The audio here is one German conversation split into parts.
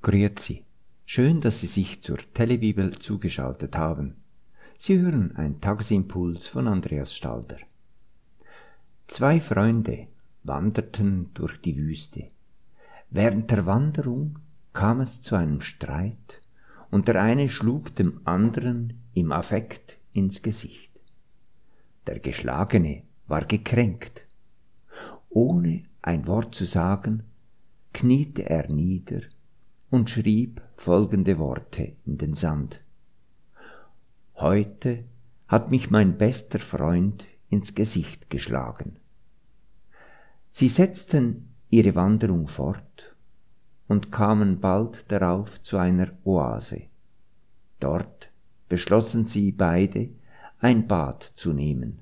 Grüezi. Schön, dass Sie sich zur Telebibel zugeschaltet haben. Sie hören einen Tagesimpuls von Andreas Stalder. 2 Freunde wanderten durch die Wüste. Während der Wanderung kam es zu einem Streit und der eine schlug dem anderen im Affekt ins Gesicht. Der Geschlagene war gekränkt. Ohne ein Wort zu sagen, kniete er nieder und schrieb folgende Worte in den Sand. Heute hat mich mein bester Freund ins Gesicht geschlagen. Sie setzten ihre Wanderung fort und kamen bald darauf zu einer Oase. Dort beschlossen sie beide, ein Bad zu nehmen.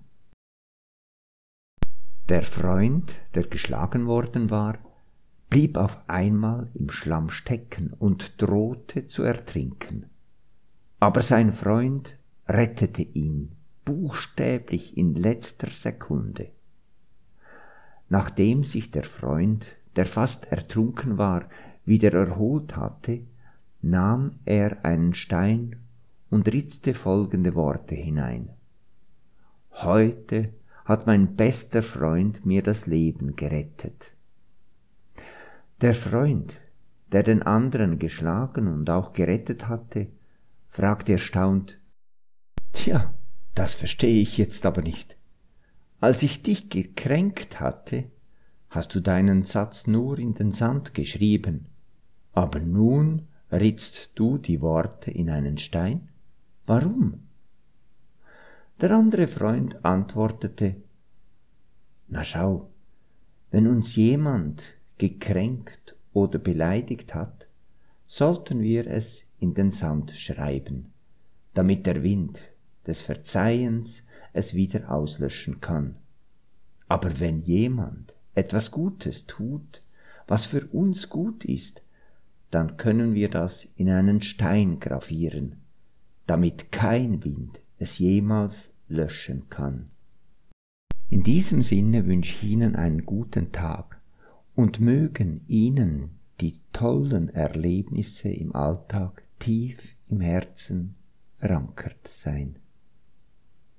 Der Freund, der geschlagen worden war, blieb auf einmal im Schlamm stecken und drohte zu ertrinken. Aber sein Freund rettete ihn, buchstäblich in letzter Sekunde. Nachdem sich der Freund, der fast ertrunken war, wieder erholt hatte, nahm er einen Stein und ritzte folgende Worte hinein. Heute hat mein bester Freund mir das Leben gerettet. Der Freund, der den anderen geschlagen und auch gerettet hatte, fragte erstaunt, »Tja, das verstehe ich jetzt aber nicht. Als ich dich gekränkt hatte, hast du deinen Satz nur in den Sand geschrieben, aber nun ritzt du die Worte in einen Stein? Warum?« Der andere Freund antwortete, »Na schau, wenn uns jemand gekränkt oder beleidigt hat, sollten wir es in den Sand schreiben, damit der Wind des Verzeihens es wieder auslöschen kann. Aber wenn jemand etwas Gutes tut, was für uns gut ist, dann können wir das in einen Stein gravieren, damit kein Wind es jemals löschen kann.« In diesem Sinne wünsche ich Ihnen einen guten Tag und mögen Ihnen die tollen Erlebnisse im Alltag tief im Herzen verankert sein.